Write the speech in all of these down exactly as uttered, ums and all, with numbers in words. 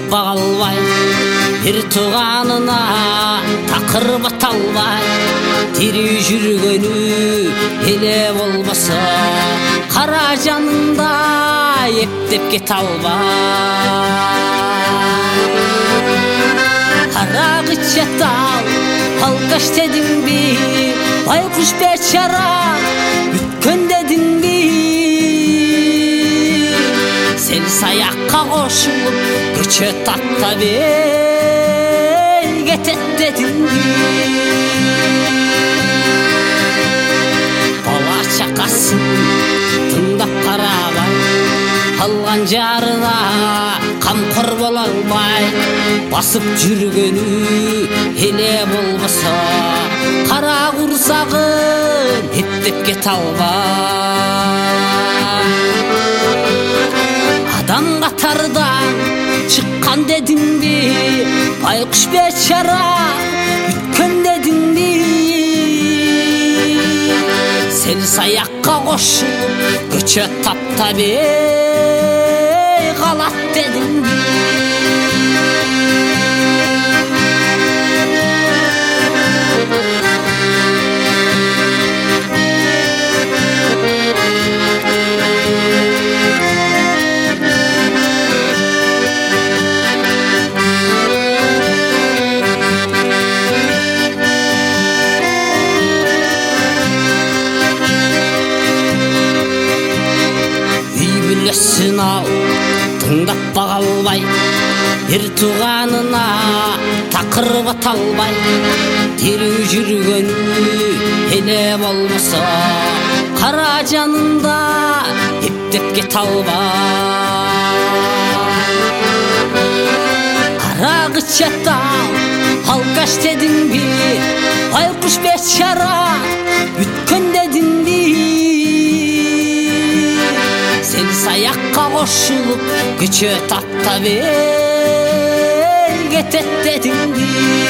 бага албай, бир тууганына такыр бата албай, тирүү жүргөнү эле болбосо кара жанында эптеп кете албай. Карагы чатал алкаш дедиңби, байкуш бечара бүткөн дедиңби, сел саякка кошулуп көчө таптап кетет дедиңби. Бала чакасын тыңдап карабай, алган жарына камкор боло албай, басып жүргөнү эле болбосо кара курсагын эптеп кете албай. Адам катардан чыккан дедиңби, байкуш бечара бүткөн дедиңби, сел саякка кошулуп көчө таптап калат дедиңби. Ал тыңдап бага албай, бир тууганына такыр бата албай, тирүү жүргөнү эле болбосо кара жанында эптеп кете албай. Карагы чатал алкаш дедиңби, байкуш бечара бүткөн дедиңби, сел саякка кошулуп көчө таптап кетет дедиңби.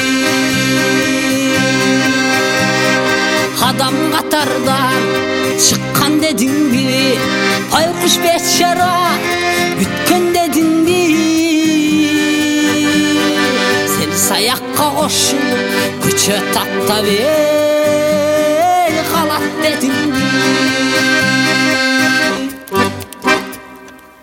Адам катардан чыккан дедиңби, байкуш бечара бүткөн дедиңби, сел саякка кошулуп көчө таптап